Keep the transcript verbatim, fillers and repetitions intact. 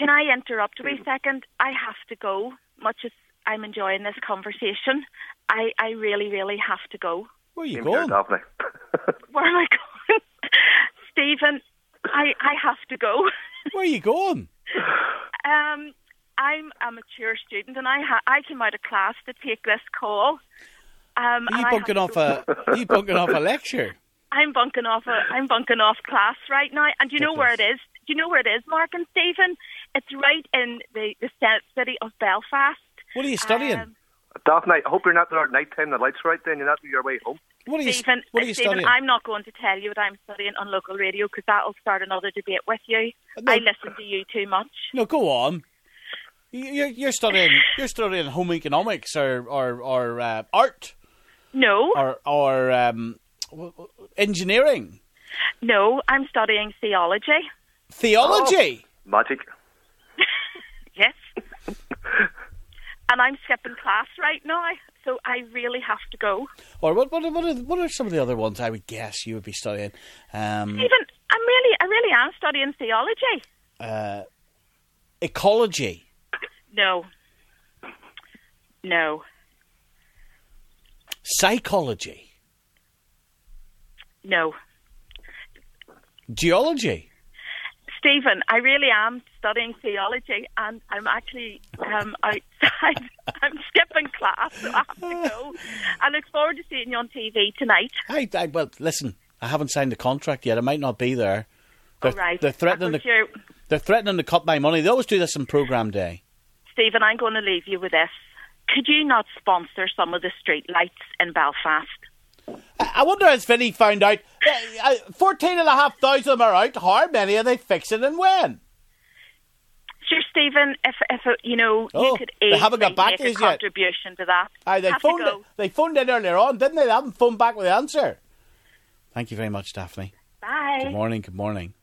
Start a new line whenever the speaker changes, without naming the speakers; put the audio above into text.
Can I interrupt a wee second? I have to go, much as I'm enjoying this conversation. I, I really, really have to go.
Where are you
Same
going?
here, Daphne.
Where am I going? Stephen, I, I have to go.
Where are you going?
um, I'm a mature student, and I ha- I came out of class to take this call. Um,
Are you
and I
bunking
have
off
to
a? Are you bunking off a lecture?
I'm bunking off. A, I'm bunking off class right now, and do you know where it is? Do you know where it is, Mark and Stephen? It's right in the the city of Belfast.
What are you studying?
Um,
Daphne, I hope you're not there at night time. The lights are right then. You're not on your way home.
what are you?
Stephen,
what are you
Stephen,
studying?
I'm not going to tell you what I'm studying on local radio because that'll start another debate with you.
No.
I listen to you too much.
No, go on. You- You're, you're studying. You're studying home economics or or or uh, art
No,
or or um, w- w- engineering,
no, I'm studying theology.
theology.
Magic.
Yes. And I'm skipping class right now, so I really have to go.
Or what? What? What are, what are some of the other ones? I would guess you would be studying. Um,
Stephen, I'm really, I really am studying theology.
uh, ecology.
No. No.
Psychology.
No.
Geology.
Stephen, I really am studying theology, and I'm actually um, outside. I'm skipping class, so I have to go. I look forward to seeing you on T V tonight.
I, I, well, listen, I haven't signed the contract yet. I might not be there. They're,
All right.
they're threatening
Well,
to
sure.
they're threatening to cut my money. They always do this on programme day.
Stephen, I'm going to leave you with this. Could you not sponsor some of the street lights in Belfast?
I, I wonder has Vinny found out. Uh, uh, Fourteen and a half thousand of them are out. How many are they fixing and when?
Sure, Stephen, if, if it, you know,
Oh,
you could
they haven't got
easily
back
make
to
a
us yet.
contribution to that.
Aye, they
Have to
phoned.
go.
They phoned in earlier on, didn't they? They haven't phoned back with the answer. Thank you very much, Daphne.
Bye.
Good morning. Good morning.